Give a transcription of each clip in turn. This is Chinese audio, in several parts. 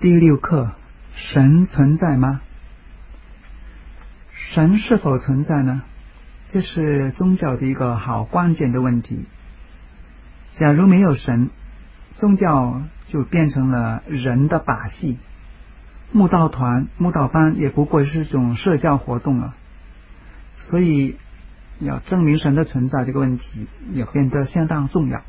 第6课，神存在吗？神是否存在呢？这是宗教的一个好关键的问题。假如没有神，宗教就变成了人的把戏，慕道团、慕道班也不过是一种社交活动了。所以要证明神的存在这个问题也变得相当重要。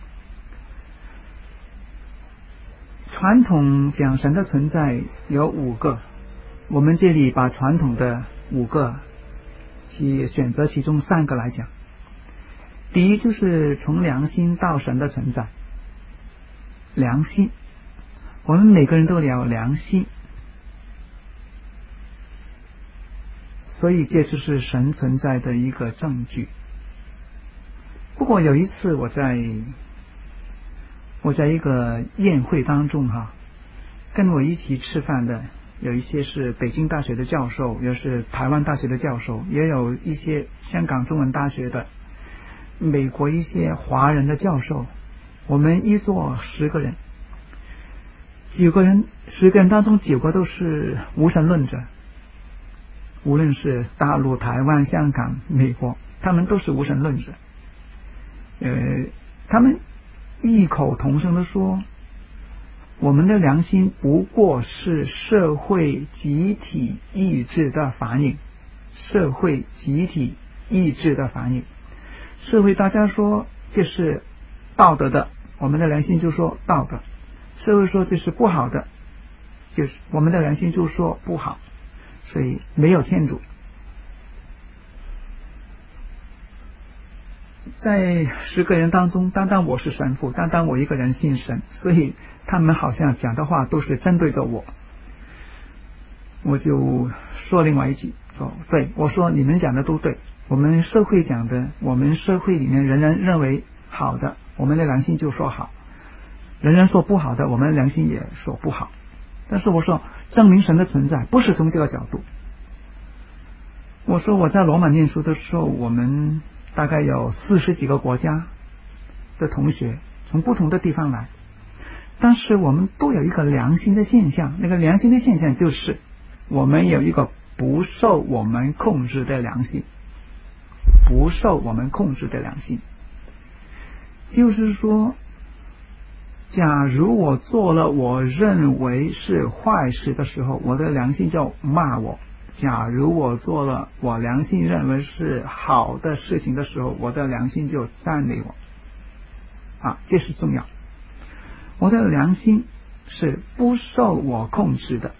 传统讲神的存在有5个，我们这里把传统的5个选择其中3个来讲。第一就是从良心到神的存在。良心，我们每个人都有良心，所以这就是神存在的一个证据。不过有一次我在一个宴会当中跟我一起吃饭的有一些是北京大学的教授，也是台湾大学的教授，也有一些香港中文大学的，美国一些华人的教授。我们一桌10个人，10个人当中9个都是无神论者，无论是大陆、台湾、香港、美国，他们都是无神论者。他们异口同声地说，我们的良心不过是社会集体意志的反应。社会集体意志的反应，社会大家说这是道德的，我们的良心就说道德；社会说这是不好的，就是我们的良心就说不好。所以没有天主。在10个人当中，单单我是神父，单单我一个人信神，所以他们好像讲的话都是针对着我。我就说另外一句，说对，我说你们讲的都对，我们社会讲的，我们社会里面人人认为好的，我们的良心就说好；人人说不好的，我们的良心也说不好。但是我说证明神的存在不是从这个角度。我说我在罗马念书的时候，我们大概有40几个国家的同学从不同的地方来，但是我们都有一个良心的现象。那个良心的现象就是我们有一个不受我们控制的良心。不受我们控制的良心就是说，假如我做了我认为是坏事的时候，我的良心就骂我；假如我做了我良心认为是好的事情的时候，我的良心就赞美我。这是重要。我的良心是不受我控制的。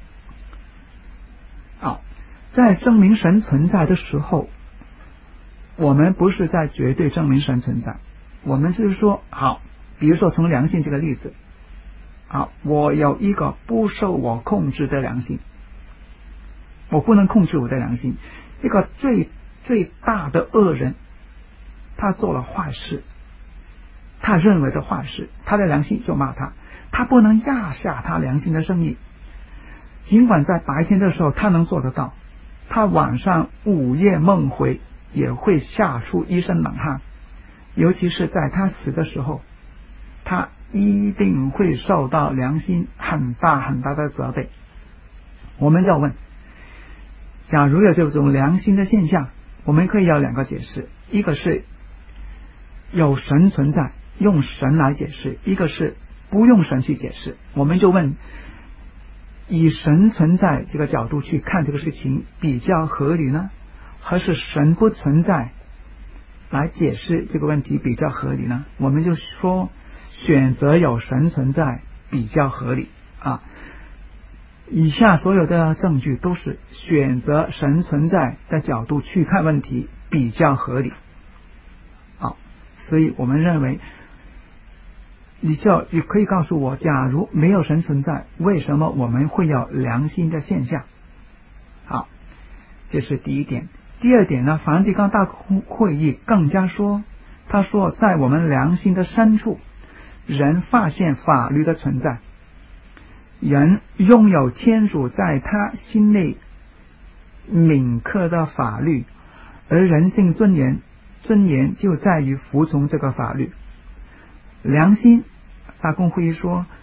在证明神存在的时候，我们不是在绝对证明神存在，我们就是说，比如说从良心这个例子，我有一个不受我控制的良心，我不能控制我的良心。一个最大的恶人，他做了坏事，他认为的坏事，他的良心就骂他，他不能压下他良心的声音。尽管在白天的时候他能做得到，他晚上午夜梦回也会吓出一身冷汗，尤其是在他死的时候，他一定会受到良心很大很大的责备。我们就问，假如有这种良心的现象，我们可以有2个解释，一个是有神存在，用神来解释；一个是不用神去解释。我们就问，以神存在这个角度去看这个事情比较合理呢，还是神不存在来解释这个问题比较合理呢？我们就说选择有神存在比较合理。以下所有的证据都是选择神存在的角度去看问题比较合理。所以我们认为你可以告诉我，假如没有神存在，为什么我们会有良心的现象？这是第一点。第二点呢，梵蒂冈大会议更加说，他说在我们良心的深处，人发现法律的存在，人拥有天主在他心内铭刻的法律，而人性尊严就在于服从这个法律。良心，大公会议说，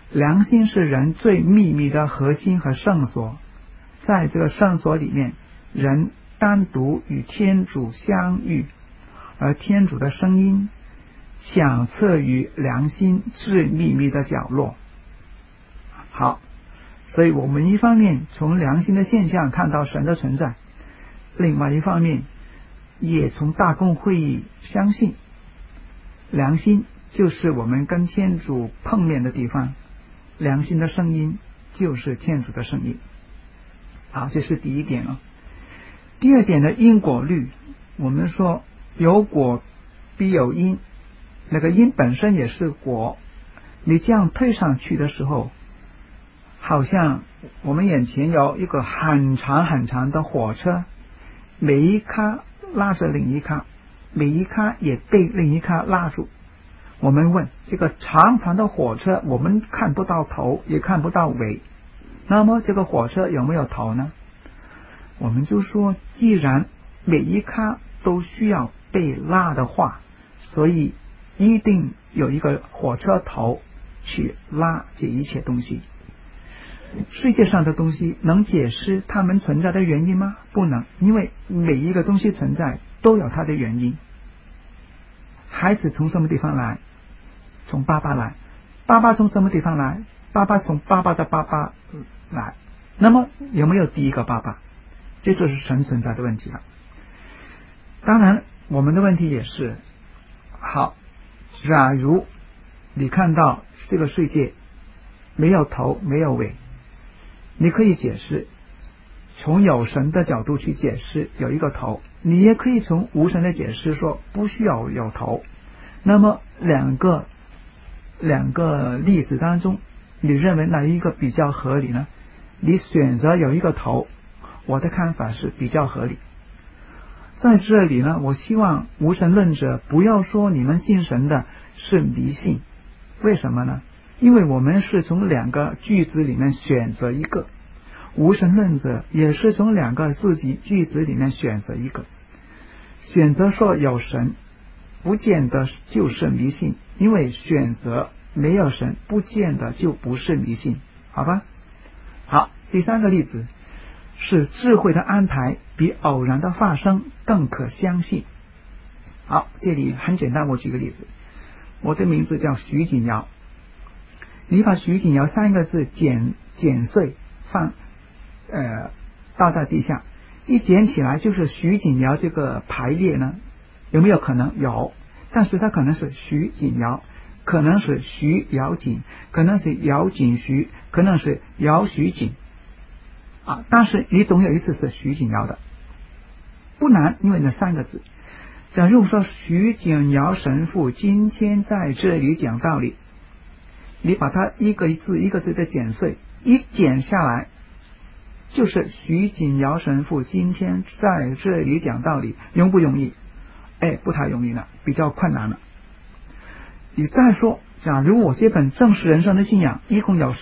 良心是人最秘密的核心和圣所，在这个圣所里面，人单独与天主相遇，而天主的声音响彻于良心最秘密的角落。好，所以我们一方面从良心的现象看到神的存在，另外一方面也从大公会议相信良心就是我们跟天主碰面的地方，良心的声音就是天主的声音。好，这是第一点了。第二点的因果律，我们说有果必有因，那个因本身也是果，你这样推上去的时候，好像我们眼前有一个很长很长的火车，每一卡拉着另一卡，每一卡也被另一卡拉住。我们问，这个长长的火车我们看不到头也看不到尾，那么这个火车有没有头呢？我们就说，既然每一卡都需要被拉的话，所以一定有一个火车头去拉这一切东西。世界上的东西能解释它们存在的原因吗？不能，因为每一个东西存在都有它的原因。孩子从什么地方来？从爸爸来。爸爸从什么地方来？爸爸从爸爸的爸爸来。那么有没有第一个爸爸？这就是神存在的问题了。当然我们的问题也是，好，假如你看到这个世界没有头没有尾，你可以解释，从有神的角度去解释有一个头，你也可以从无神的解释说不需要有头。那么两个例子当中，你认为哪一个比较合理呢？你选择有一个头，我的看法是比较合理。在这里呢，我希望无神论者不要说你们信神的是迷信。为什么呢？因为我们是从两个句子里面选择一个，无神论者也是从两个自己句子里面选择一个。选择说有神不见得就是迷信，因为选择没有神不见得就不是迷信，好吧？好，第三个例子是智慧的安排比偶然的发生更可相信。好，这里很简单，我举个例子。我的名字叫徐锦尧，你把徐锦尧三个字剪碎放倒在地下，一捡起来就是徐锦尧这个排列呢，有没有可能？有，但是它可能是徐锦尧，可能是徐尧锦，可能是尧锦徐，可能是尧徐锦啊，但是你总有一次是徐锦尧的，不难，因为那三个字。假如说徐锦尧神父今天在这里讲道理，你把它一个字一个字的剪碎，一剪下来就是徐锦尧神父今天在这里讲道理，容不容易？不太容易了，比较困难了。你再说，假如我这本正式人生的信仰一共有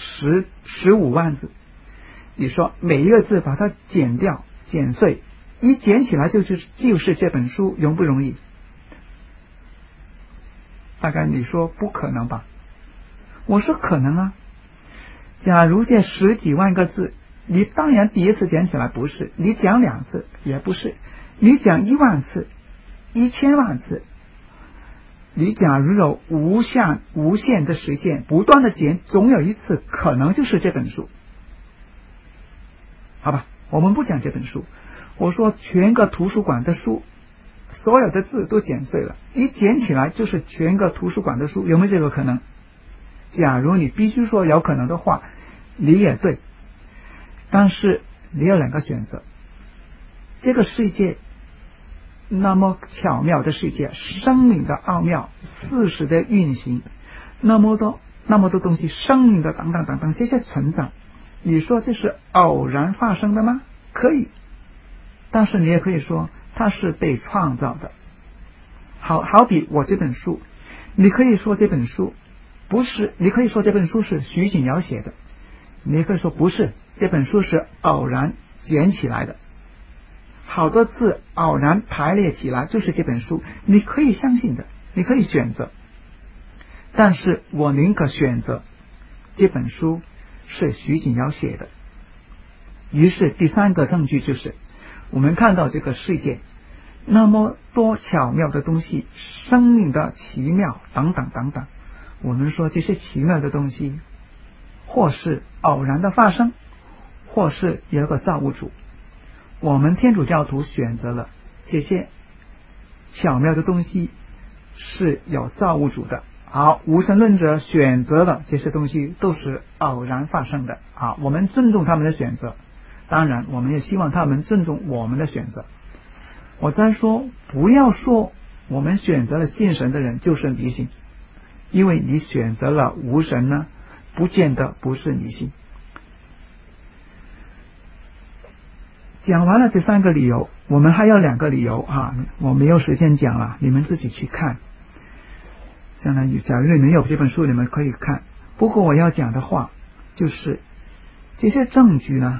15万字，你说每一个字把它剪掉剪碎，一剪起来就是这本书，容不容易？大概你说不可能吧？我说可能啊。假如这10几万个字，你当然第一次剪起来不是，你讲2次也不是，你讲1万次1000万次，你假如有无限的时间不断的剪，总有一次可能就是这本书。好吧，我们不讲这本书，我说全个图书馆的书，所有的字都剪碎了，一剪起来就是全个图书馆的书，有没有这个可能？假如你必须说有可能的话，你也对，但是你有2个选择。这个世界那么巧妙的世界，生命的奥妙，4时的运行，那么多东西，生命的等等这些存在，你说这是偶然发生的吗？可以，但是你也可以说它是被创造的。好比我这本书，你可以说这本书不是，你可以说这本书是徐锦尧写的，你可以说不是，这本书是偶然捡起来的，好多字偶然排列起来就是这本书，你可以相信的，你可以选择。但是我宁可选择这本书是徐锦尧写的。于是第三个证据就是我们看到这个世界那么多巧妙的东西，生命的奇妙等等等等，我们说这些奇妙的东西或是偶然的发生，或是有一个造物主。我们天主教徒选择了这些巧妙的东西是有造物主的，好，无神论者选择了这些东西都是偶然发生的，好，我们尊重他们的选择，当然我们也希望他们尊重我们的选择。我再说，不要说我们选择了信神的人就是迷信，因为你选择了无神呢，不见得不是迷信。讲完了这三个理由，我们还有2个理由啊，我没有时间讲了，你们自己去看。将来假如你们有这本书，你们可以看。不过我要讲的话就是这些证据呢，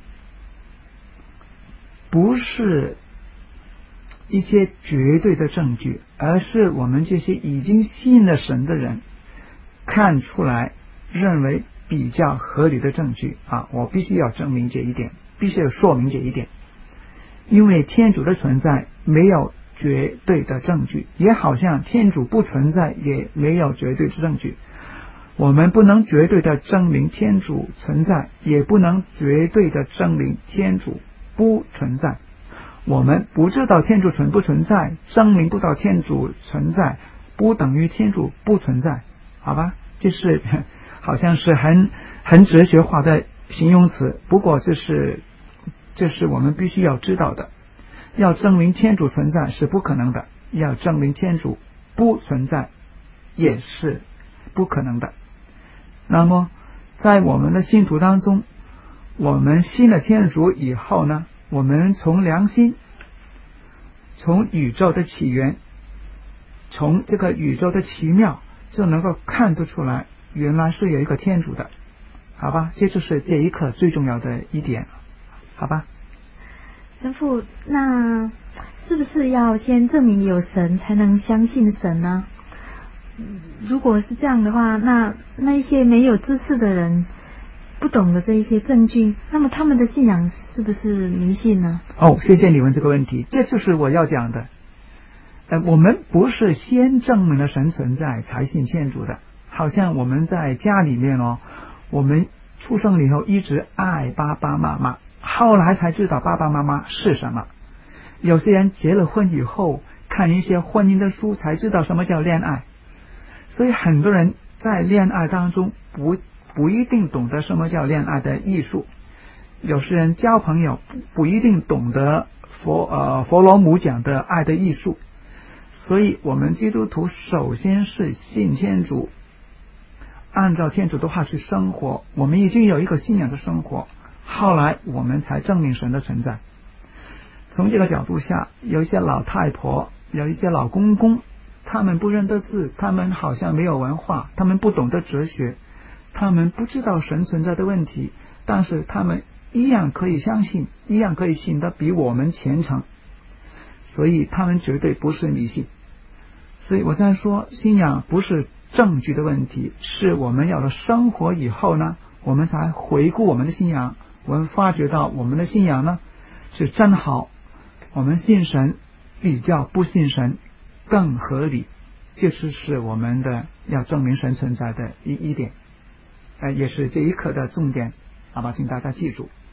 不是一些绝对的证据，而是我们这些已经信了神的人看出来认为比较合理的证据啊，我必须要证明这一点，必须要说明这一点。因为天主的存在没有绝对的证据，也好像天主不存在也没有绝对的证据。我们不能绝对的证明天主存在，也不能绝对的证明天主不存在。我们不知道天主存不存在，证明不到天主存在，不等于天主不存在，好吧？这是好像是很哲学化的形容词，不过这是我们必须要知道的。要证明天主存在是不可能的，要证明天主不存在也是不可能的。那么在我们的信徒当中，我们信了天主以后呢，我们从良心，从宇宙的起源，从这个宇宙的奇妙，就能够看得出来原来是有一个天主的，好吧？这就是这一课最重要的一点，好吧？ 神父，那是不是要先证明有神才能相信神呢？如果是这样的话，那一些没有知识的人不懂得这一些证据，那么他们的信仰是不是迷信呢？ 谢谢你问这个问题，这就是我要讲的。我们不是先证明了神存在才信天主的，好像我们在家里面我们出生以后一直爱爸爸妈妈，后来才知道爸爸妈妈是什么。有些人结了婚以后看一些婚姻的书才知道什么叫恋爱，所以很多人在恋爱当中不一定懂得什么叫恋爱的艺术。有些人交朋友不一定懂得佛罗姆讲的爱的艺术。所以我们基督徒首先是信天主，按照天主的话去生活，我们已经有一个信仰的生活，后来我们才证明神的存在。从这个角度下，有一些老太婆，有一些老公公，他们不认得字，他们好像没有文化，他们不懂得哲学，他们不知道神存在的问题，但是他们一样可以相信，一样可以信得比我们虔诚，所以他们绝对不是迷信。所以我在说，信仰不是证据的问题，是我们有了生活以后呢，我们才回顾我们的信仰，我们发觉到我们的信仰呢是真好，我们信神比较不信神更合理，这是我们的要证明神存在的一点，也是这一课的重点，好吧，请大家记住。